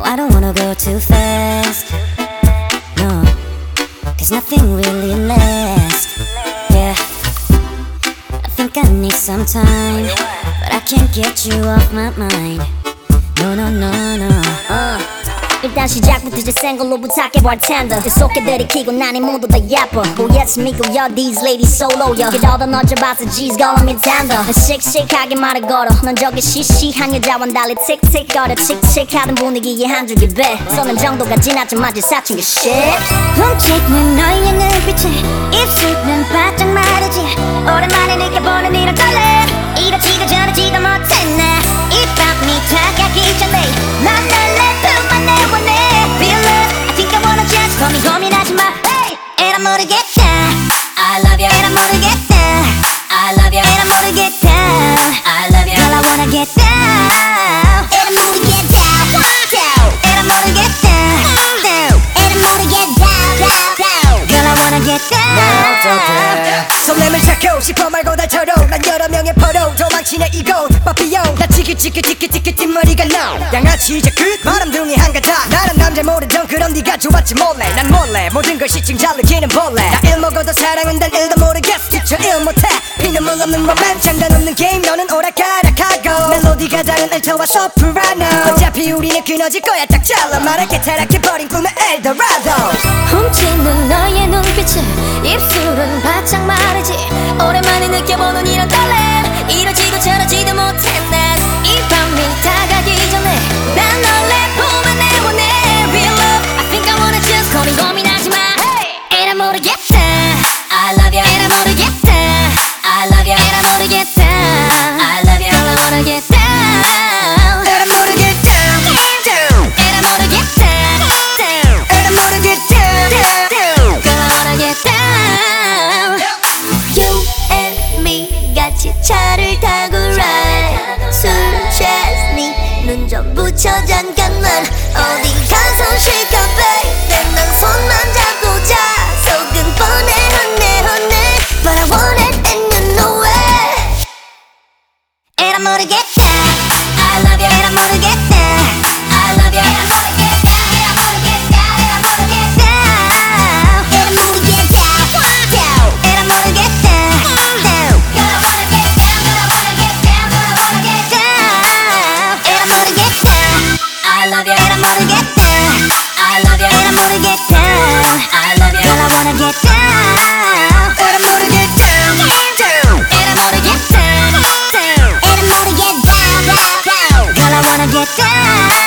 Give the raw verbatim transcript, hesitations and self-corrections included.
No, I don't wanna go too fast. No, cause nothing really lasts. Yeah, I think I need some time, but I can't get you off my mind. No, no, no, no. uh. 일단 시작부터 제 생걸로 부탁해 bartender 계속해 들이키고 난 이 모두 다 예뻐 Oh yes 믿고요 these ladies solo 요 그러다 너져봐서 G's calling me tender 씩씩하게 말을 걸어 넌 저기 시시한 여자와는 달리 틱틱거려 칙칙하던 분위기에 한 줄기 배 쏘는 정도가 지나쳐 마치 사춘기 shit 훔치는 너의 눈빛에 입술은 바짝 마르지 오랜만에 느껴보는 이런 떨림 이렇지도 저렇지도 못했네 이 밤이 다가기 전에 난 널 내 품만 내보내 Feel it, I think I wanna just 고민 고민하지 마 hey! 에라 모르겠다 I love you 에라 모르겠다 I love you 에라 모르겠다 I love you Girl I wanna get down 에라 모르겠다 에라 모르겠다 에라 모르겠다 Girl I wanna get down 설렘을 찾고 싶어 말고 날처럼 난 여러 명의 포로 도망치네 이곳 바삐용 나 지긋지긋지긋지긋 뒷머리가 나 양아치 이제 끝 바람둥이 한가닥 나란 남자 모르던 그런 네가 좋았지 몰래 난 몰래 모든 걸 시침 잘 느끼는 벌레 나 일 먹어도 사랑은 단 일도 모르겠어 지쳐 일 못해 피눈물 없는 로맨 장단 없는 게임 너는 오락가락하고 멜로디가 다른 알토와 소프라노 어차피 우리는 끊어질 거야 딱 잘라 말할게 타락해버린 꿈의 엘도라도 훔치는 너의 눈빛에 입술은 바짝 마르지 오랜만에 느껴보는 이런 떨림 이러지도 저러지도 못해 난 이 밤이 다가기 전에 난 널 내 품에 내보내 Real love I think I wanna just 고민 고민하지 마 hey! 에라 모르겠다 I love you 에라 모르겠다 I love you 에라 모르겠다 I love you Girl I wanna get down 에라 모르겠다 에라 모르겠다 에라 모르겠다 Girl I wanna get down You and me 같이 차를 타고 ride 술 취했니 눈 좀 붙여 잠깐만 어디 가서 쉴까 babe 난 손만 잡고 자 속은 뻔해 honey honey But I want it and you know it 에라 모르겠다 I love you 에라 모르겠다 I love you 에라 모르겠다 에라 모르겠다 에라 모르겠다 에라 모르겠다 에라 모르겠다 Girl I wanna get down Girl I wanna get down Girl I wanna get down 에라 모르겠다 I love you 에라 모르겠다 I love you 에라 모르겠다 I love you Girl I wanna get down 에라 모르겠다 에라 모르겠다 에라 모르겠다 Girl I wanna get down